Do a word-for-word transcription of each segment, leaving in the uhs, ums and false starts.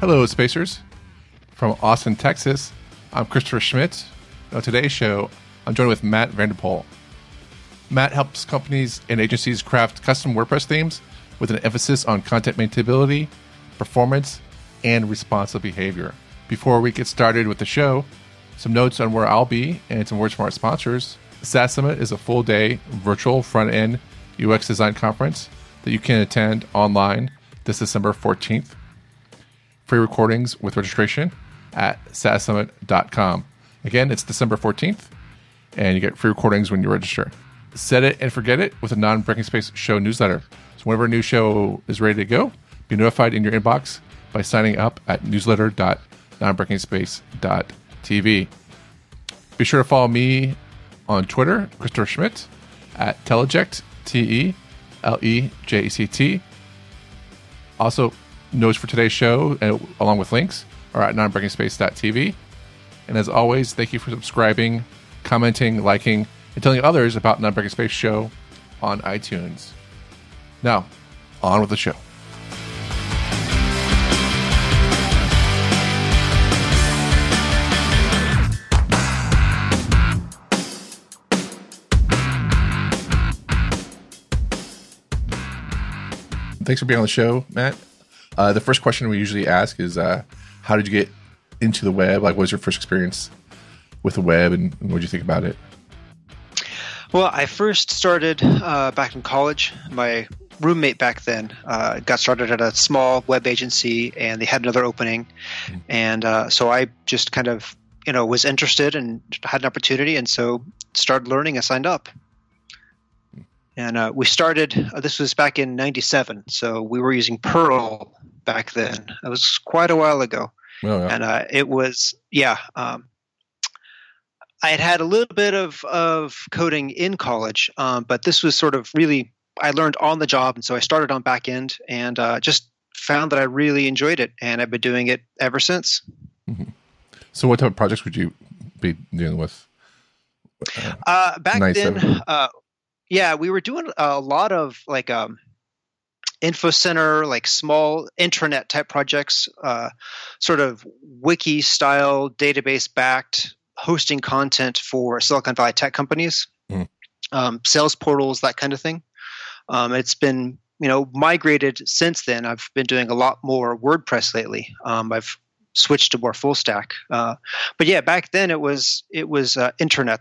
Hello, Spacers. From Austin, Texas, I'm Christopher Schmidt. On today's show, I'm joined with Matt Vanderpool. Matt helps companies and agencies craft custom WordPress themes with an emphasis on content maintainability, performance, and responsive behavior. Before we get started with the show, some notes on where I'll be and some words from our sponsors. SaaS Summit is a full-day virtual front-end U X design conference that you can attend online this December fourteenth. Free recordings with registration at saas summit dot com. Again, it's December fourteenth, and you get free recordings when you register. Set it and forget it with a non-Breaking Space show newsletter. So whenever a new show is ready to go, be notified in your inbox by signing up at newsletter dot non breaking space dot t v. Be sure to follow me on Twitter, Christopher Schmidt, at Teleject, T E L E J E C T. Also, notes for today's show, uh, along with links, are at non breaking space dot t v. And as always, thank you for subscribing, commenting, liking, and telling others about Non-Breaking Space Show on iTunes. Now, on with the show. Thanks for being on the show, Matt. Uh, the first question we usually ask is, uh, how did you get into the web? Like, what was your first experience with the web, and, and what did you think about it? Well, I first started uh, back in college. My roommate back then uh, got started at a small web agency, and they had another opening. Mm-hmm. And uh, so I just kind of, you know, was interested and had an opportunity, and so started learning and signed up. And uh, we started, uh, this was back in ninety-seven, so we were using Perl back then. It was quite a while ago. Oh, yeah. And uh, it was, yeah, um, I had had a little bit of, of coding in college, um, but this was sort of really, I learned on the job, and so I started on back end and uh, just found that I really enjoyed it, and I've been doing it ever since. Mm-hmm. So what type of projects would you be dealing with? Uh, uh, back then, uh, yeah, we were doing a lot of like um, info center, like small intranet type projects, uh, sort of wiki style, database backed hosting content for Silicon Valley tech companies, mm. um, sales portals, that kind of thing. Um, it's been, you know, migrated since then. I've been doing a lot more WordPress lately. Um, I've switched to more full stack. Uh, but yeah, back then it was it was uh, internet.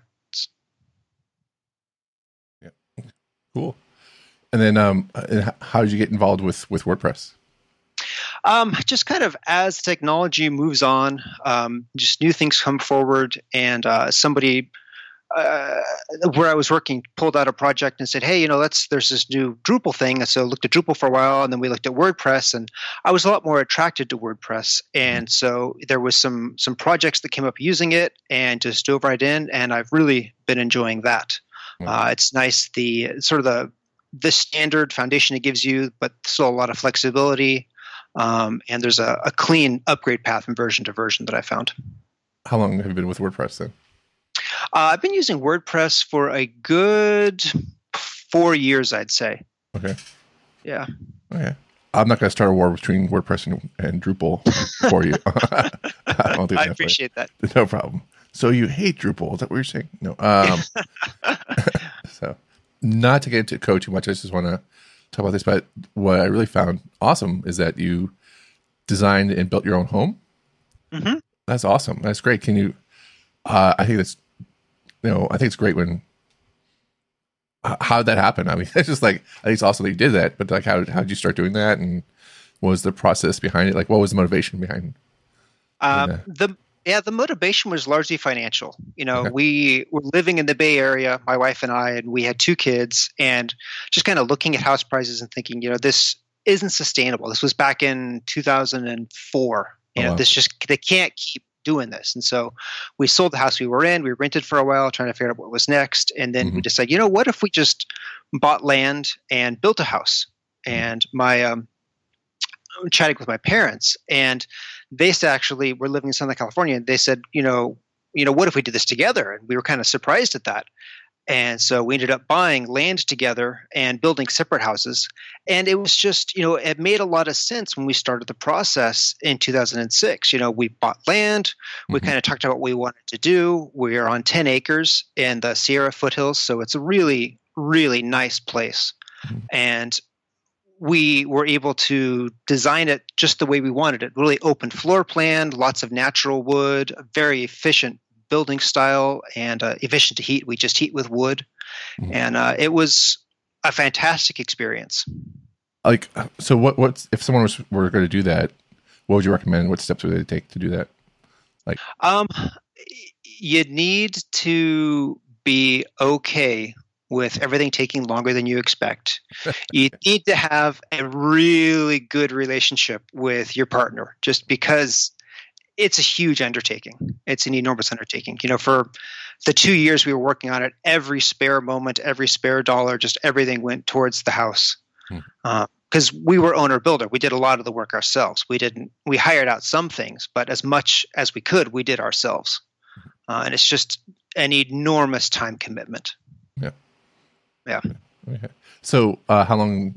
Cool. And then um, how did you get involved with, with WordPress? Um, just kind of as technology moves on, um, just new things come forward, and uh, somebody uh, where I was working pulled out a project and said, hey, you know, let's, there's this new Drupal thing. And so I looked at Drupal for a while, and then we looked at WordPress, and I was a lot more attracted to WordPress. And so there was some some projects that came up using it, and just dove right in, and I've really been enjoying that. Uh, it's nice, the sort of the the standard foundation it gives you, but still a lot of flexibility. Um, and there's a, a clean upgrade path from version to version that I found. How long have you been with WordPress then? Uh, I've been using WordPress for a good four years, I'd say. Okay. Yeah. Okay. I'm not going to start a war between WordPress and, and Drupal for you. I, don't do I that, appreciate that. No problem. So you hate Drupal? Is that what you're saying? No. Um, so, not to get into code too much, I just want to talk about this. But what I really found awesome is that you designed and built your own home. Mm-hmm. That's awesome. That's great. Can you? Uh, I think that's, you know, I think it's great when. How did that happen? I mean, it's just like, I think it's awesome that you did that. But like, how how did you start doing that? And what was the process behind it? Like, what was the motivation behind? Um, the Yeah, the motivation was largely financial. You know, okay. we were living in the Bay Area, my wife and I, and we had two kids, and just kind of looking at house prices and thinking, you know, this isn't sustainable. This was back in two thousand four. You oh, know, wow. this just, they can't keep doing this. And so we sold the house we were in. We rented for a while, trying to figure out what was next. And then mm-hmm. we decided, you know, what if we just bought land and built a house? Mm-hmm. And my, um, chatting with my parents, and they said, actually, we're living in Southern California. And they said, you know, you know, what if we did this together? And we were kind of surprised at that. And so we ended up buying land together and building separate houses. And it was just, you know, it made a lot of sense when we started the process in two thousand six. You know, we bought land, we Mhm. kind of talked about what we wanted to do. We are on ten acres in the Sierra foothills. So it's a really, really nice place. Mhm. And we were able to design it just the way we wanted it. Really open floor plan, lots of natural wood, a very efficient building style, and uh, efficient to heat. We just heat with wood, Mhm. and uh, it was a fantastic experience. Like, so what? What's if someone was were going to do that? What would you recommend? What steps would they take to do that? Like, Um, you need to be okay with everything taking longer than you expect. You need to have a really good relationship with your partner, just because it's a huge undertaking. It's an enormous undertaking. You know, for the two years we were working on it, every spare moment, every spare dollar, just everything went towards the house. Because uh, we were owner builder, we did a lot of the work ourselves. We didn't. We hired out some things, but as much as we could, we did ourselves. Uh, and it's just an enormous time commitment. yeah, Yeah. okay. So, uh, how long?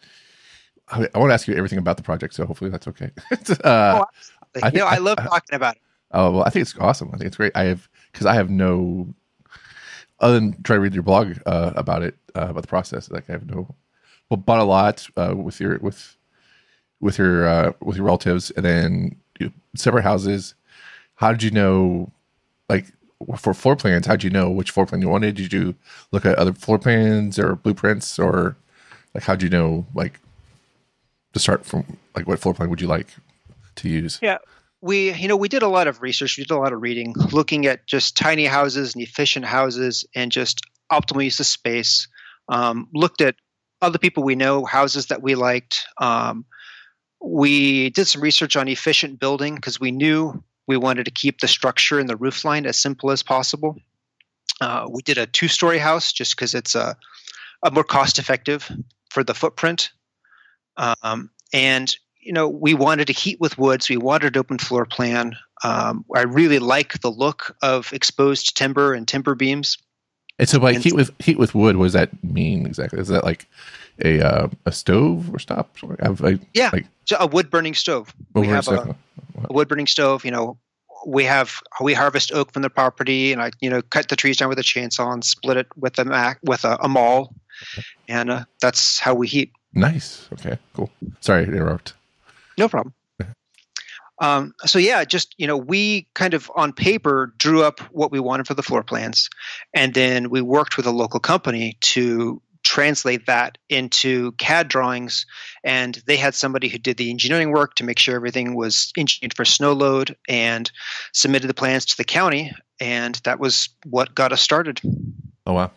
I, I want to ask you everything about the project, so hopefully that's okay. uh, Oh, I, I think, you know, I I- love I- talking about it. Oh well, I think it's awesome. I think it's great. I have because I have no other than try to read your blog uh, about it uh, about the process. Like I have no well, bought a lot uh, with your with with your uh, with your relatives, and then you, separate houses. How did you know? Like for floor plans, how did you know which floor plan you wanted? Did you look at other floor plans or blueprints, or like how did you know like to start from? Like what floor plan would you like to use? Yeah. We, you know, we did a lot of research. We did a lot of reading, looking at just tiny houses and efficient houses and just optimal use of space. Um, looked at other people we know, houses that we liked. Um, we did some research on efficient building because we knew we wanted to keep the structure and the roof line as simple as possible. Uh, we did a two-story house just because it's a, a more cost-effective for the footprint. Um, and you know, we wanted to heat with woods. We wanted open floor plan. Um, I really like the look of exposed timber and timber beams. And so, like And- heat with heat with wood, what does that mean exactly? Is that like a uh, a stove or stop? Have I, Yeah, like so a wood burning stove. We over have a, a wood burning stove. You know, we have we harvest oak from the property, and I you know cut the trees down with a chainsaw and split it with a mac with a, a maul, and uh, that's how we heat. Nice. Okay. Cool. Sorry to interrupt. No problem. Um, so yeah, just you know, we kind of on paper drew up what we wanted for the floor plans, and then we worked with a local company to translate that into C A D drawings. And they had somebody who did the engineering work to make sure everything was engineered for snow load, and submitted the plans to the county, and that was what got us started. Oh wow.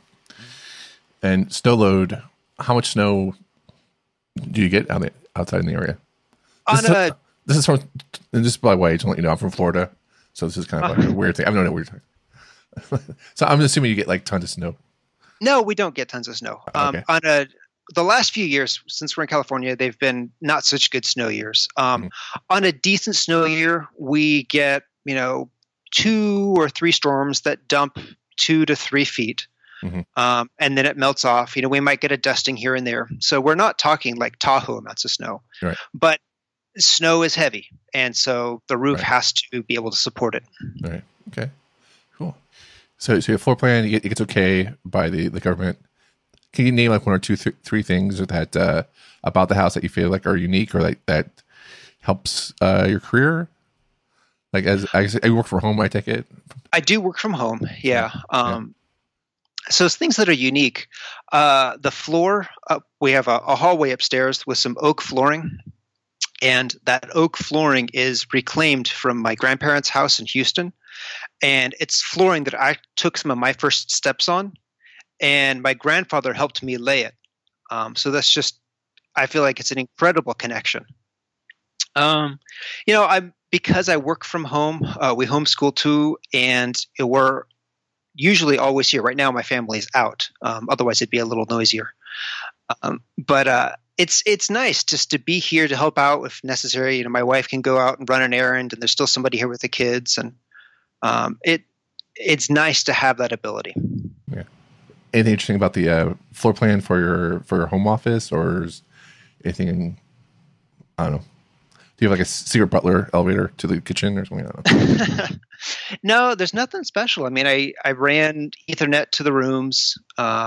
And snow load. How much snow do you get out outside in the area? This On is, a this is from and just by the way, to let you know, I'm from Florida, so this is kind of like a weird thing. I don't know what you're talking. So I'm assuming you get like tons of snow. No, we don't get tons of snow. Um, Okay. On a the last few years, since we're in California, they've been not such good snow years. Um, Mhm. On a decent snow year, we get you know two or three storms that dump two to three feet, Mhm. um, and then it melts off. You know, we might get a dusting here and there. So we're not talking like Tahoe amounts of snow, Right. but snow is heavy, and so the roof Right. has to be able to support it. All right. Okay. Cool. So, so your floor plan, it gets okay by the, the government. Can you name like one or two, th- three things that uh, about the house that you feel like are unique or like that helps uh, your career? Like as I, I work from home, I take it. I do work from home. Yeah. Um, So it's things that are unique. Uh, the floor, uh, we have a, a hallway upstairs with some oak flooring. And that oak flooring is reclaimed from my grandparents' house in Houston. And it's flooring that I took some of my first steps on. And my grandfather helped me lay it. Um, so that's just, I feel like it's an incredible connection. Um, you know, I'm because I work from home, uh, we homeschool too, and we're usually always here. Right now, my family's out. Um, otherwise, it'd be a little noisier. Um, but uh, it's it's nice just to be here to help out if necessary. You know, my wife can go out and run an errand, and there's still somebody here with the kids, and um, it it's nice to have that ability. Yeah. anything interesting about the uh, floor plan for your for your home office, or is anything? In, I don't know. Do you have like a secret butler elevator to the kitchen or something? I don't know. No, there's nothing special. I mean, I, I ran Ethernet to the rooms, uh,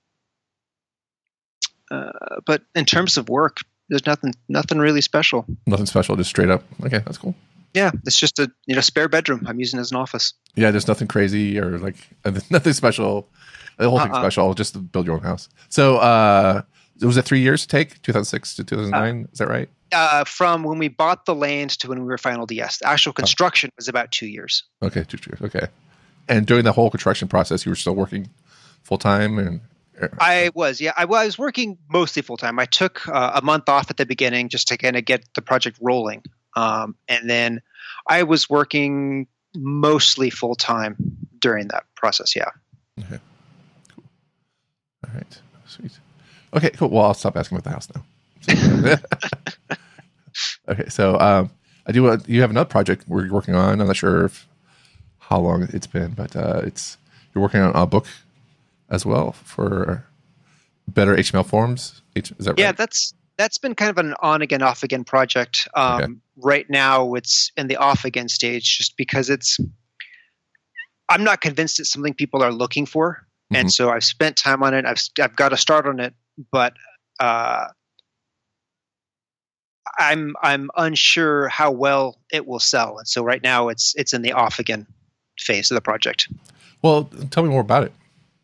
uh, but in terms of work, there's nothing nothing really special. Nothing special, just straight up. Okay, that's cool. Yeah, it's just a you know spare bedroom I'm using as an office. Yeah, there's nothing crazy or like nothing special. The whole uh-uh. thing's special, just to build your own house. So, uh, was it three years to take? two thousand six to two thousand nine? Uh, Is that right? Uh, from when we bought the land to when we were final D S. The actual construction oh. was about two years. Okay, two years. Okay. And during the whole construction process, you were still working full time? And I was, yeah. I, well, I was working mostly full time. I took uh, a month off at the beginning just to kind of get the project rolling. Um, and then I was working mostly full time during that process, yeah. Okay. Cool. All right. Sweet. Okay, cool. Well, I'll stop asking about the house now. Okay, so um, I do. Uh, you have another project we're working on. I'm not sure if, how long it's been, but uh, it's you're working on a book as well for better H T M L forms. Is that right? Yeah, that's that's been kind of an on again, off again project. Um, okay. Right now, it's in the off again stage, just because it's. I'm not convinced it's something people are looking for, mm-hmm. and so I've spent time on it. I've I've got to start on it, but. Uh, I'm I'm unsure how well it will sell, and so right now it's it's in the off again phase of the project. Well, tell me more about it.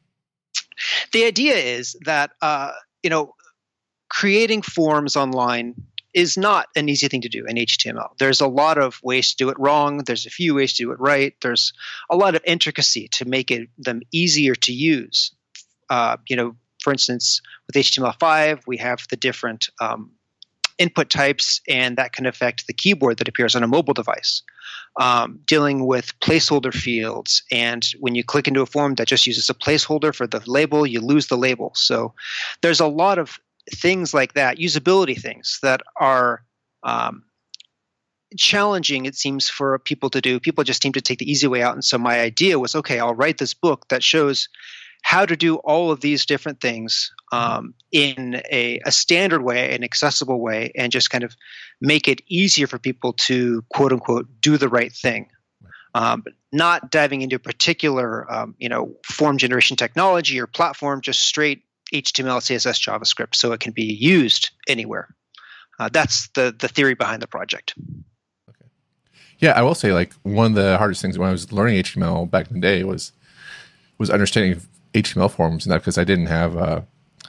The idea is that uh, you know creating forms online is not an easy thing to do in H T M L. There's a lot of ways to do it wrong. There's a few ways to do it right. There's a lot of intricacy to make it them easier to use. Uh, you know, for instance, with H T M L five, we have the different um, input types, and that can affect the keyboard that appears on a mobile device. Um, dealing with placeholder fields, and when you click into a form that just uses a placeholder for the label, you lose the label. So there's a lot of things like that, usability things that are um, challenging, it seems, for people to do. People just seem to take the easy way out. And so my idea was, okay, I'll write this book that shows how to do all of these different things um, in a, a standard way, an accessible way, and just kind of make it easier for people to, quote unquote, do the right thing. Um, but not diving into a particular, um, you know, form generation technology or platform, just straight H T M L, C S S, JavaScript, so it can be used anywhere. Uh, that's the the theory behind the project. Okay. Yeah, I will say, like, one of the hardest things when I was learning H T M L back in the day was was understanding H T M L forms, and that because I didn't have a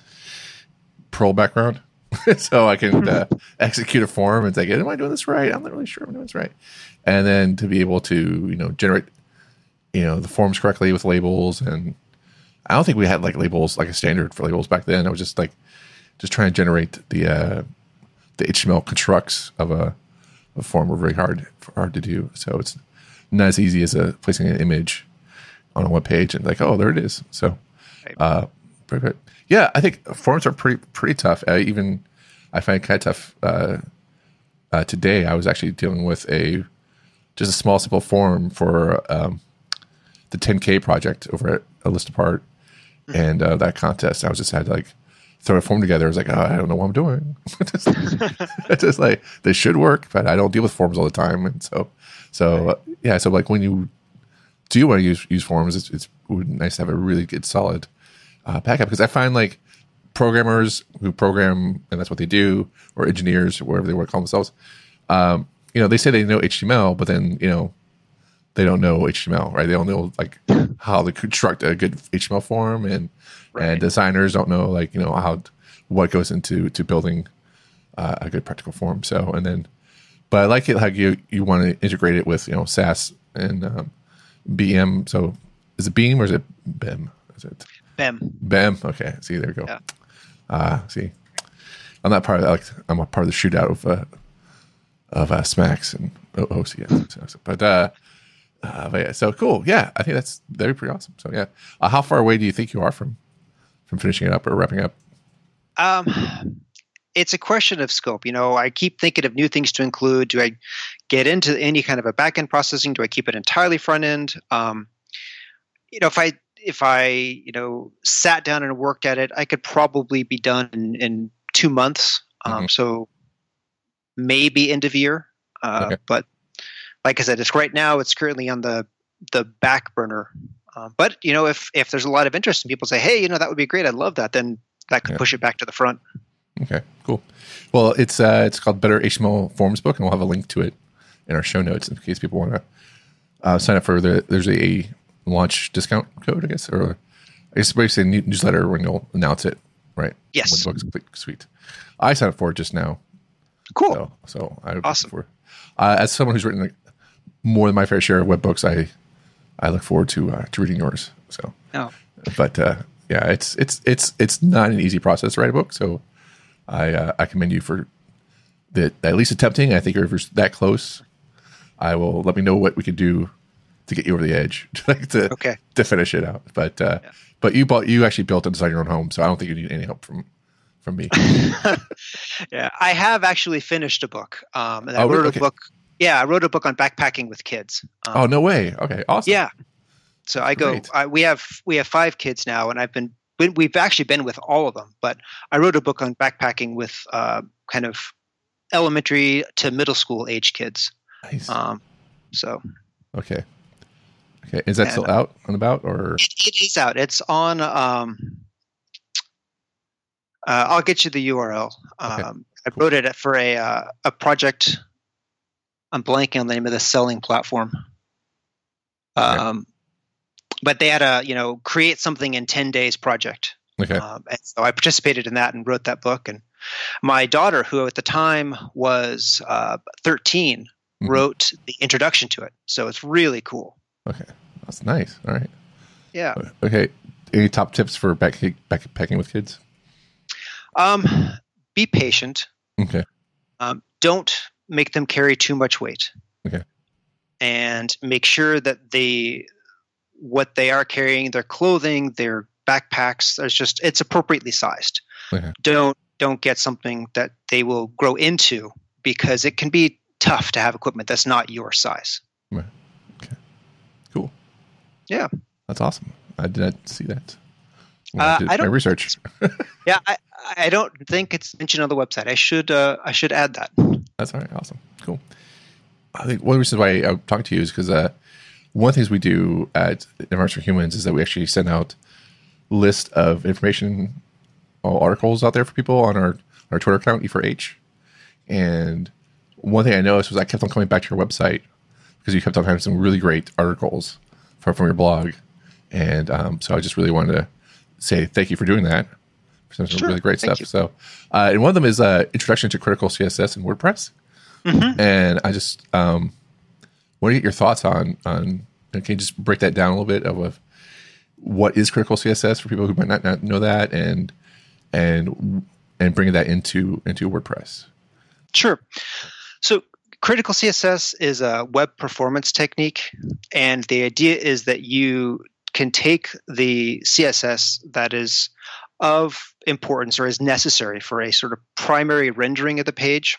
Perl background, so I can uh, execute a form and say, "Am I doing this right? I'm not really sure I'm doing this right." And then to be able to, you know, generate, you know, the forms correctly with labels, and I don't think we had like labels like a standard for labels back then. I was just like just trying to generate the uh, the H T M L constructs of a, a form were very hard hard to do. So it's not as easy as a placing an image on a web page and like, oh, there it is. So, uh, pretty good. Yeah, I think forms are pretty pretty tough. Uh, even I find it kind of tough. Uh, uh, today, I was actually dealing with a just a small, simple form for um, the ten K project over at A List Apart, mm-hmm. and uh, that contest. I was just had to like throw a form together. I was like, oh, I don't know what I'm doing. just, just like this should work, but I don't deal with forms all the time, and so so uh, yeah. So like when you do you want to use use forms, it's, it's it would be nice to have a really good solid uh, backup, because I find like programmers who program and that's what they do, or engineers or whatever they want to call themselves, um, you know, they say they know H T M L, but then you know they don't know H T M L, right? They don't know like how to construct a good H T M L form, and right. and designers don't know like you know how what goes into to building uh, a good practical form. So and then, but I like it how you you want to integrate it with you know Sass and um, B M. So is it Beam or is it B E M? Is it B E M? B E M. Okay. See, there you go. Yeah. Uh, see, I'm not part of that. Like, I'm a part of the shootout of uh, of uh, Smacks and O C S. But uh, uh, but yeah, so cool. Yeah, I think that's that'd be pretty awesome. So yeah, uh, how far away do you think you are from from finishing it up or wrapping up? Um. It's a question of scope. You know, I keep thinking of new things to include. Do I get into any kind of a back-end processing? Do I keep it entirely front-end? Um, you know, if I if I, you know, sat down and worked at it, I could probably be done in, in two months. Um, Mm-hmm. So maybe end of year. Uh, Okay. but like I said, it's right now. It's currently on the the back burner. Um, but you know, if if there's a lot of interest and people say, "Hey, you know, that would be great. I'd love that," then that could Yeah. push it back to the front. Okay, cool. Well, it's uh, it's called Better H T M L Forms Book, and we'll have a link to it in our show notes in case people want to uh, sign up for the. There's a launch discount code, I guess, or I guess basically a newsletter when you'll announce it, right? Yes. When the book's complete. Sweet. I signed up for it just now. Cool. So, so I Awesome. For, uh, as someone who's written like, more than my fair share of web books, I I look forward to uh, to reading yours. So, Oh. but uh, yeah, it's it's it's it's not an easy process to write a book. So, I uh, I commend you for that at least attempting. I think if you're that close, I will let me know what we could do to get you over the edge to Okay. to finish it out. But uh, yeah. but you bought you actually built and designed your own home, so I don't think you need any help from from me. Yeah, I have actually finished a book. Um, and I Oh, wrote really? a Okay. book. Yeah, I wrote a book on backpacking with kids. Um, Oh, no way. Okay, awesome. Yeah. So I go. Great. I, we have we have five kids now, and I've been we- we've actually been with all of them. But I wrote a book on backpacking with uh, kind of elementary to middle school age kids. Nice. Um, so Okay. Okay. Is that And- still out and about, or it, it is out. It's on. Um, uh, I'll get you the U R L. Okay. Um, I wrote it for a uh, a project. I'm blanking on the name of the selling platform. Um, but they had a you know create something in ten days project. okay? Um, and so I participated in that and wrote that book. And my daughter, who at the time was uh, thirteen, Mhm. wrote the introduction to it. So it's really cool. Okay, that's nice. All right. Yeah. Okay. Any top tips for back backpacking with kids? Um, be patient. Okay. Um, don't make them carry too much weight. Okay. And make sure that they, what they are carrying, their clothing, their backpacks, there's just it's appropriately sized. Okay. Don't don't get something that they will grow into because it can be tough to have equipment that's not your size. Right. Okay. Cool. Yeah. That's awesome. I did not see that. When Uh, I did I don't- my research. Yeah, I, I don't think it's mentioned on the website. I should uh, I should add that. That's all right. Awesome. Cool. I think one of the reasons why I'm talking to you is because uh, one of the things we do at Environments for Humans is that we actually send out list of information uh, articles out there for people on our, our Twitter account, E four H. And one thing I noticed was I kept on coming back to your website because you kept on having some really great articles from, from your blog. And um, so I just really wanted to say thank you for doing that. For some Sure. really great Thank stuff. you. So, uh, and one of them is uh, Introduction to Critical C S S and WordPress. Mhm. And I just um, want to get your thoughts on on. Can you just break that down a little bit of, of what is critical C S S for people who might not, not know that, and and and bringing that into into WordPress? Sure. So critical C S S is a web performance technique, and the idea is that you can take the C S S that is of importance or is necessary for a sort of primary rendering of the page,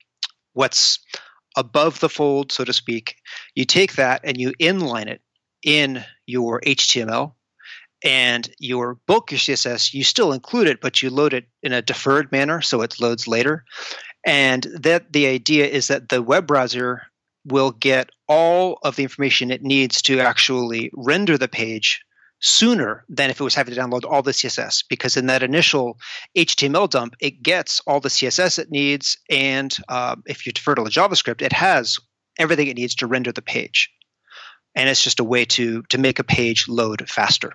what's above the fold, so to speak. You take that and you inline it in your H T M L, and your bulk, your C S S, you still include it, but you load it in a deferred manner, so it loads later. And that the idea is that the web browser will get all of the information it needs to actually render the page sooner than if it was having to download all the C S S, because in that initial H T M L dump, it gets all the C S S it needs, and um, if you defer to the JavaScript, it has everything it needs to render the page. And it's just a way to to make a page load faster.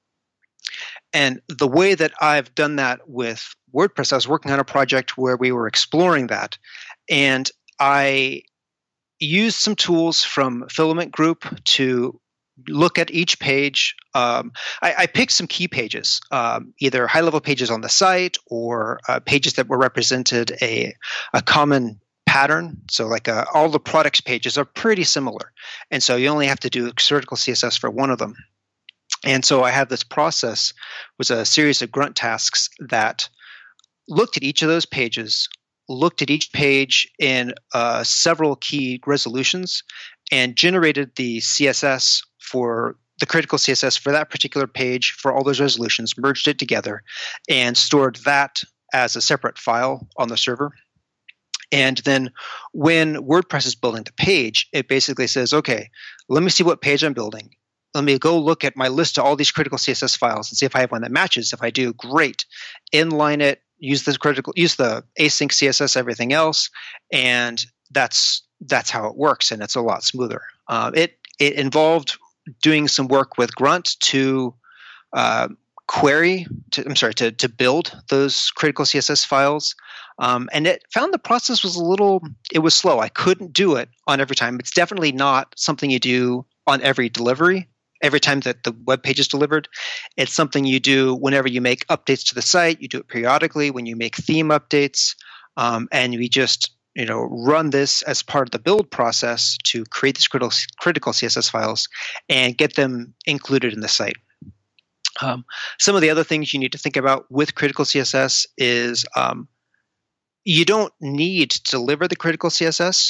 And the way that I've done that with WordPress, I was working on a project where we were exploring that, and I used some tools from Filament Group to look at each page. Um, I, I picked some key pages, um, either high-level pages on the site or uh, pages that were represented a a common pattern. So, like uh, all the products pages are pretty similar, and so you only have to do critical C S S for one of them. And so I had this process, was a series of grunt tasks that looked at each of those pages, looked at each page in uh, several key resolutions, and generated the C S S for the critical C S S for that particular page for all those resolutions, merged it together, and stored that as a separate file on the server. And then when WordPress is building the page, it basically says, okay, let me see what page I'm building. Let me go look at my list of all these critical C S S files and see if I have one that matches. If I do, great. Inline it, use the critical, use the async C S S, everything else, and that's that's how it works, and it's a lot smoother. Uh, it it involved doing some work with Grunt to uh, query, to, I'm sorry, to to build those critical C S S files, um, and it found the process was a little, it was slow. I couldn't do it on every time. It's definitely not something you do on every delivery. Every time that the web page is delivered, it's something you do whenever you make updates to the site. You do it periodically when you make theme updates, um, and we just you know run this as part of the build process to create these critical critical C S S files and get them included in the site. Um, some of the other things you need to think about with critical C S S is um, you don't need to deliver the critical C S S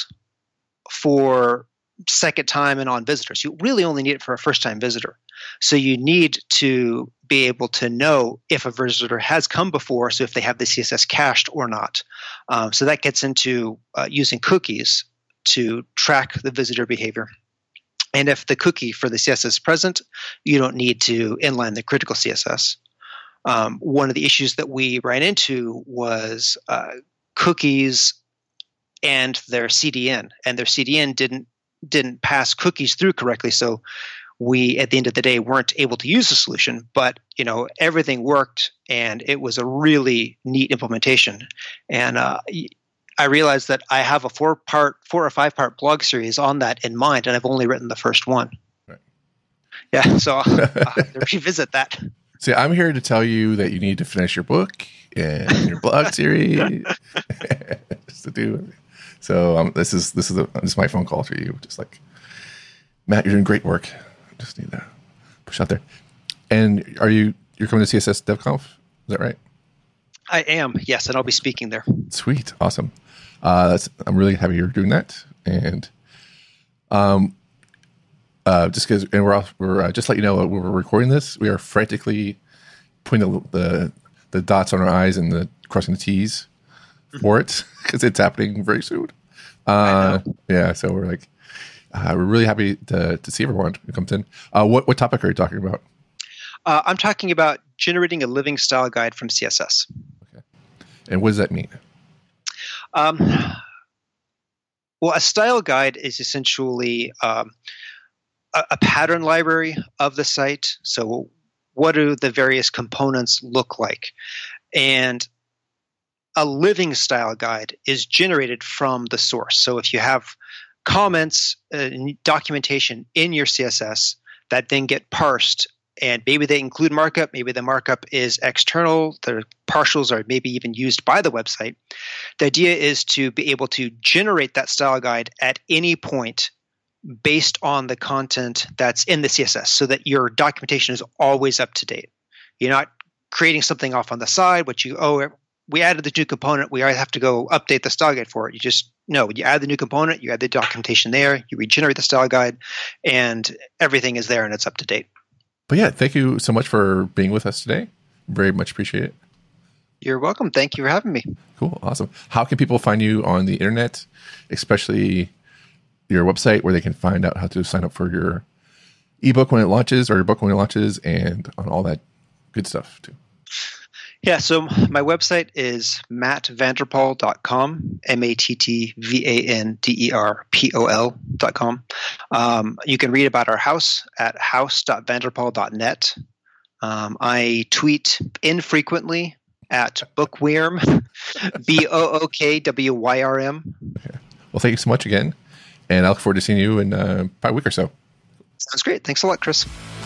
for second time and on visitors. You really only need it for a first time visitor. So you need to be able to know if a visitor has come before, so if they have the C S S cached or not. Um, so that gets into uh, using cookies to track the visitor behavior. And if the cookie for the C S S is present, you don't need to inline the critical C S S. Um, one of the issues that we ran into was uh, cookies and their C D N, and their C D N didn't didn't pass cookies through correctly. So we, at the end of the day, weren't able to use the solution, but you know everything worked, and it was a really neat implementation. And uh, I realized that I have a four-part, four or five-part blog series on that in mind, and I've only written the first one. Right. Yeah, so I'll have to revisit that. See, I'm here to tell you that you need to finish your book and your blog series to do. So um, this is this is a, this is my phone call to you. Just like, Matt, you're doing great work. Just need to push out there. And are you you're coming to C S S DevConf? Is that right? I am, yes, and I'll be speaking there. Sweet, awesome. Uh, that's, I'm really happy you're doing that. And um, uh, just because, and we're off, we're uh, just let you know when we're recording this, we are frantically putting the the, the dots on our I's and the crossing the T's for it because it's happening very soon. Uh, yeah, so we're like, uh, we're really happy to to see everyone who comes in. Uh, what what topic are you talking about? Uh, I'm talking about generating a living style guide from C S S. Okay, and what does that mean? Um, well, a style guide is essentially um, a, a pattern library of the site. So, what do the various components look like? And a living style guide is generated from the source. So if you have comments, uh, documentation in your C S S that then get parsed, and maybe they include markup, maybe the markup is external, the partials are maybe even used by the website. The idea is to be able to generate that style guide at any point based on the content that's in the C S S so that your documentation is always up to date. You're not creating something off on the side, which you, oh, we added the new component, we have to go update the style guide for it. You just, no, you add the new component, you add the documentation there, you regenerate the style guide, and everything is there and it's up to date. But yeah, thank you so much for being with us today. Very much appreciate it. You're welcome. Thank you for having me. Cool. Awesome. How can people find you on the internet, especially your website where they can find out how to sign up for your ebook when it launches or your book when it launches and on all that good stuff too? Yeah, so my website is matt vanderpol dot com, M A T T V A N D E R P O L dot com. Um, you can read about our house at house dot vanderpol dot net. Um, I tweet infrequently at Bookwyrm, B O O K W Y R M. Okay. Well, thank you so much again, and I look forward to seeing you in uh, about a week or so. Sounds great. Thanks a lot, Chris.